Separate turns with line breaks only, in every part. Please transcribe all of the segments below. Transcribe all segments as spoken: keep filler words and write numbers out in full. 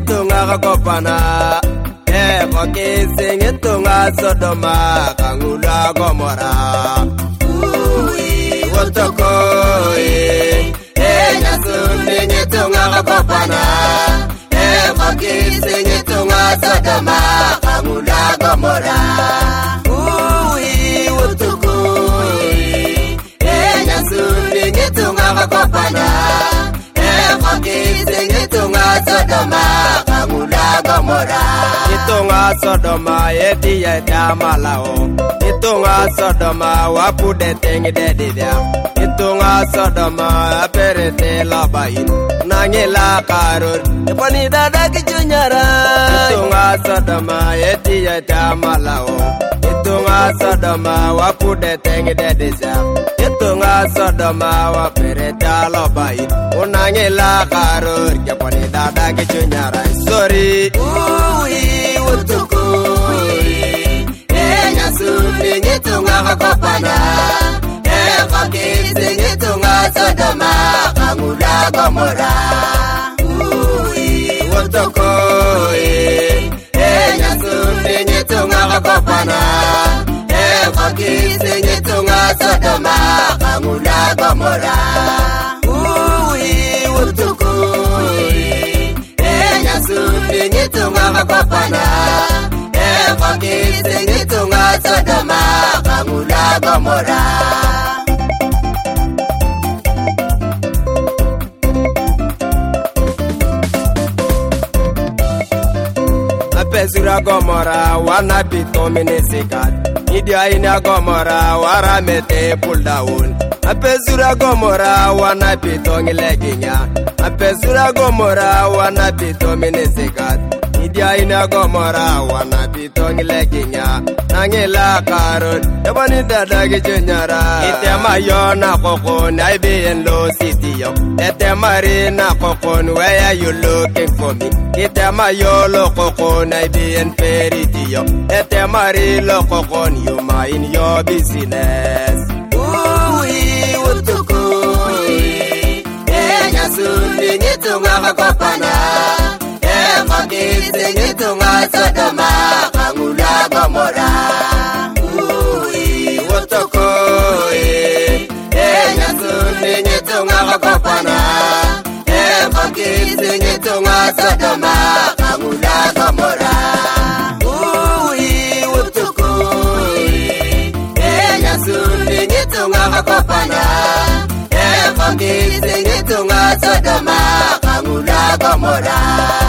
ngitunga kopana e kokisi ngitunga Sodoma kangula Gomora ui wotoko e nyasuni ngitunga kopana e kokisi ngitunga Sodoma kangula Gomora ui wotoko e nyasuni ngitunga kopana Ngitunga Sodoma kangula Gomora Ngitunga Sodoma eti ya malao Ngitunga Sodoma wapude tengi dedidia Ngitunga Sodoma aperete labain Nangila karur Epani dada kichunyara Ngitunga Sodoma eti ya malao Ngitunga Sodoma wapude tengi dedidia Ngitunga Sodoma waperete labain Unangila karur Japani dada kichunyara Sorry Ui utukui E nyasuni ngitunga kopana E fakisi ngitunga Sodoma kangula Gomora Ui utukui E nyasuni ngitunga kopana E fakisi ngitunga Sodoma kangula Gomora Nyasuni ngitunga kopana E fakisi ngitunga Sodoma kangula Gomora Apesura Gomora wana bitomine sikat Idia ina Gomora wara mete pull down Apesura Gomora wana bitongi leginya Apesura Gomora wana bitomine sikat Idia ina Gomora wana bitongi leginya Nangila karut Ebani dada gijunyara Itema yona kokon I be in low city yo Itema rina kokon where are you looking for me Itema yolo kokon I be in ferity yo Itema rilo kokon you mind your business Ui utukui E nyasuni ngitunga kopana E fakisi ngitunga Sodoma kangula Gomora Ui utukui E nyasuni ngitunga kopana E fakisi ngitunga Sodoma kangula Gomora Ui utukui E nyasuni ngitunga kopana E fakisi ngitunga Sodoma kangula Gomora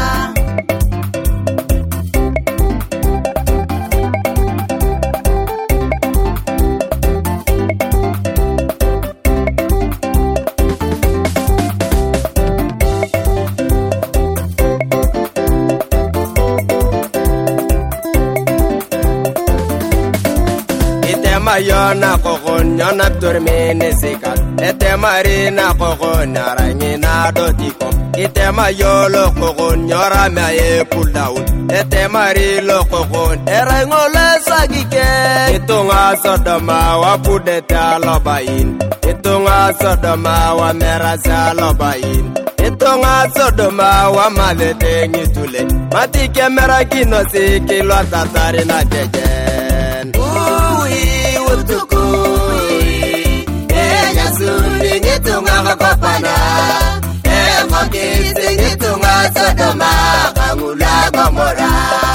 Yona kokon yona turmine sikal Etema rina kokon narangina dotiko Itema yolo kokon yora maye pull down Etema rilo kokon erangole sagike Itunga Sodoma wapudeta lobain Itunga Sodoma wa merasa lobain Itunga Sodoma wa malete ngitule Matike merakino sikilo tatari na jejen Ui utukui E nyasuni ngitunga kopana E fakisi ngitunga Sodoma kangula Gomora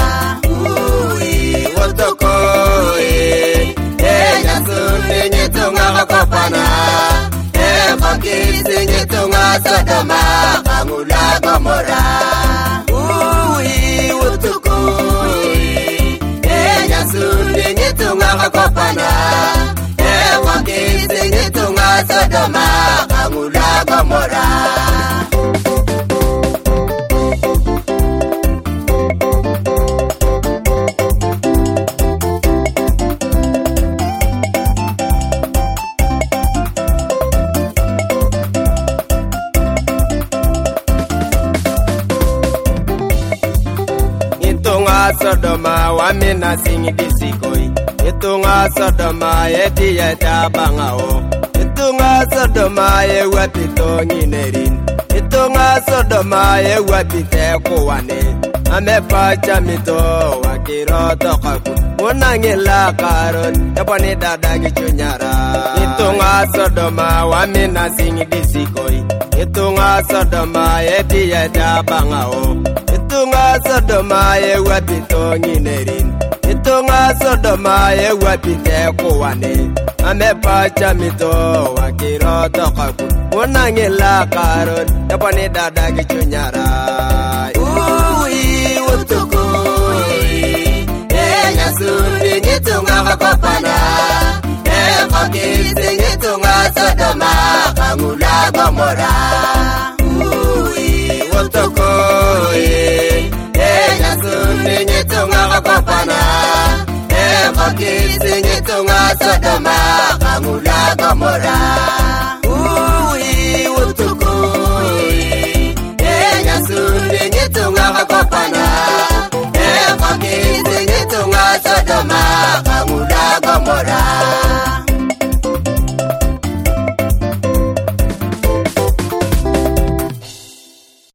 Ui utukui E nyasuni ngitunga kopana E fakisi ngitunga Sodoma kangula Gomora Ui utukui E nyasuni ngitunga kopana E fakisi ngitunga Sodoma kangula Gomora Sodoma wamina singi disikoi Itunga Sodoma eti yeta bangao Itunga Sodoma ye wapito nginerin Itunga Sodoma ye wapite kuwane amepacha mito wakiroto kaku unangila karon yapani dada gichunyara itunga Sodoma wamina singi disikoi itunga Sodoma ye diya dabangao itunga Sodoma ye wapito nginerin itunga Sodoma ye wapite kuwane amepacha mito wakiroto kaku unangila karon yapani dada gichunyara ui utukui e nyasuni nyitunga kakopana e kakisi nyitunga Sodoma kangula Gomora ui utukui e nyasuni nyitunga kakopana e kakisi nyitunga Sodoma kangula Gomora